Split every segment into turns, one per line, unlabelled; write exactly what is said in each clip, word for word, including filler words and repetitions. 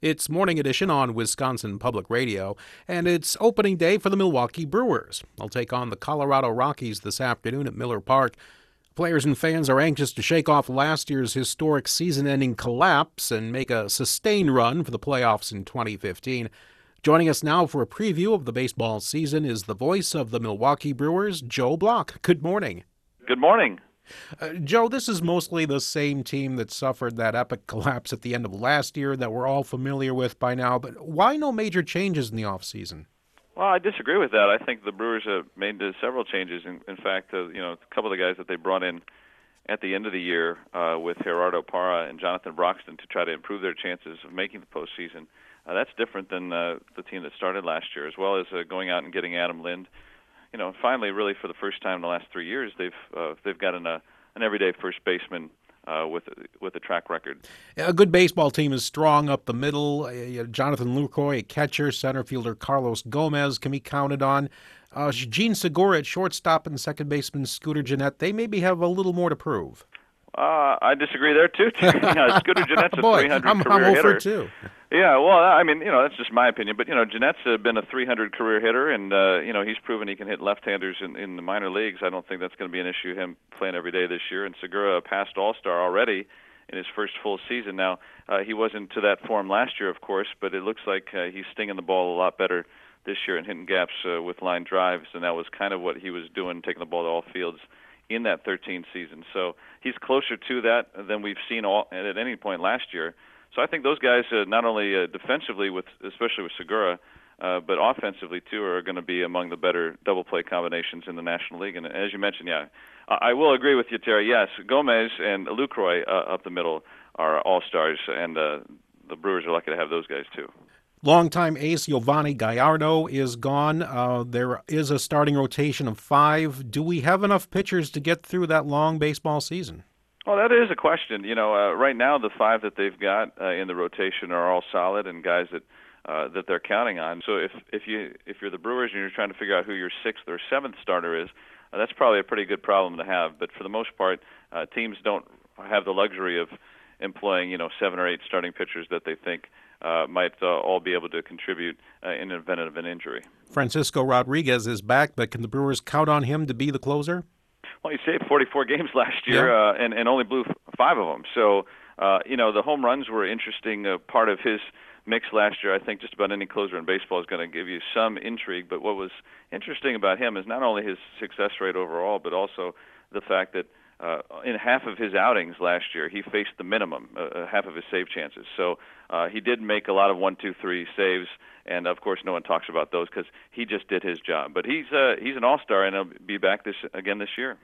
It's Morning Edition on Wisconsin Public Radio, and it's opening day for the Milwaukee Brewers. They'll take on the Colorado Rockies this afternoon at Miller Park. Players and fans are anxious to shake off last year's historic season-ending collapse and make a sustained run for the playoffs in twenty fifteen. Joining us now for a preview of the baseball season is the voice of the Milwaukee Brewers, Joe Block. Good morning.
Good morning.
Uh, Joe, this is mostly the same team that suffered that epic collapse at the end of last year that we're all familiar with by now, but why no major changes in the offseason?
Well, I disagree with that. I think the Brewers have made uh, several changes. In, in fact, uh, you know, a couple of the guys that they brought in at the end of the year uh, with Gerardo Parra and Jonathan Broxton to try to improve their chances of making the postseason, uh, that's different than uh, the team that started last year, as well as uh, going out and getting Adam Lind. You know, finally, really for the first time in the last three years, they've uh, they've got an, uh, an everyday first baseman uh, with with a track record.
A good baseball team is strong up the middle. Uh, Jonathan Lucroy, a catcher, center fielder Carlos Gomez can be counted on. Uh, Jean Segura at shortstop and second baseman Scooter Gennett, they maybe have a little more to prove.
Uh, I disagree there too. yeah, Scooter Gennett's a
Boy,
three hundred
I'm,
career
I'm
hitter.
over too.
Yeah, well, I mean, you know, that's just my opinion. But, you know, Gennett's uh, been a three hundred career hitter, and, uh, you know, he's proven he can hit left-handers in, in the minor leagues. I don't think that's going to be an issue, him playing every day this year. And Segura, a past All-Star already in his first full season. Now, uh, he wasn't to that form last year, of course, but it looks like uh, he's stinging the ball a lot better this year and hitting gaps uh, with line drives, and that was kind of what he was doing, taking the ball to all fields in that thirteen season. So he's closer to that than we've seen all, at any point last year. So I think those guys, uh, not only uh, defensively, with especially with Segura, uh, but offensively too, are going to be among the better double play combinations in the National League. And as you mentioned, yeah, I, I will agree with you, Terry. Yes, Gomez and Lucroy uh, up the middle are all-stars, and uh, the Brewers are lucky to have those guys too.
Longtime ace Giovanni Gallardo is gone. Uh, there is a starting rotation of five. Do we have enough pitchers to get through that long baseball season?
Well, that is a question. You know, uh, right now the five that they've got uh, in the rotation are all solid and guys that uh, that they're counting on. So if if you if you're the Brewers and you're trying to figure out who your sixth or seventh starter is, uh, that's probably a pretty good problem to have. But for the most part, uh, teams don't have the luxury of employing, you know, seven or eight starting pitchers that they think uh, might uh, all be able to contribute uh, in the event of an injury.
Francisco Rodriguez is back, but can the Brewers count on him to be the closer?
Well, he saved forty-four games last year,
yeah.
uh, and, and only blew f- five of them. So, uh, you know, the home runs were an interesting uh, part of his mix last year. I think just about any closer in baseball is going to give you some intrigue. But what was interesting about him is not only his success rate overall, but also the fact that uh, in half of his outings last year, he faced the minimum, uh, half of his save chances. So uh, he did make a lot of one, two, three saves. And of course, no one talks about those because he just did his job. But he's uh, he's an all-star, and he'll be back this again this year.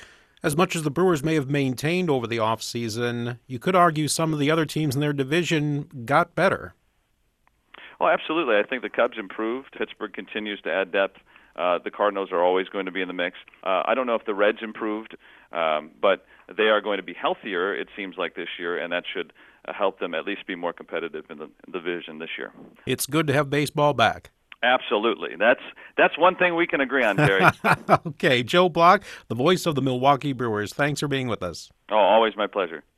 As much as the Brewers may have maintained over the offseason, you could argue some of the other teams in their division got better.
Well, absolutely. I think the Cubs improved. Pittsburgh continues to add depth. Uh, the Cardinals are always going to be in the mix. Uh, I don't know if the Reds improved, um, but they are going to be healthier, it seems like, this year, and that should uh, help them at least be more competitive in the, in the division this year.
It's good to have baseball back.
Absolutely. That's that's one thing we can agree on, Terry.
Okay, Joe Block, the voice of the Milwaukee Brewers. Thanks for being with us.
Oh, always my pleasure.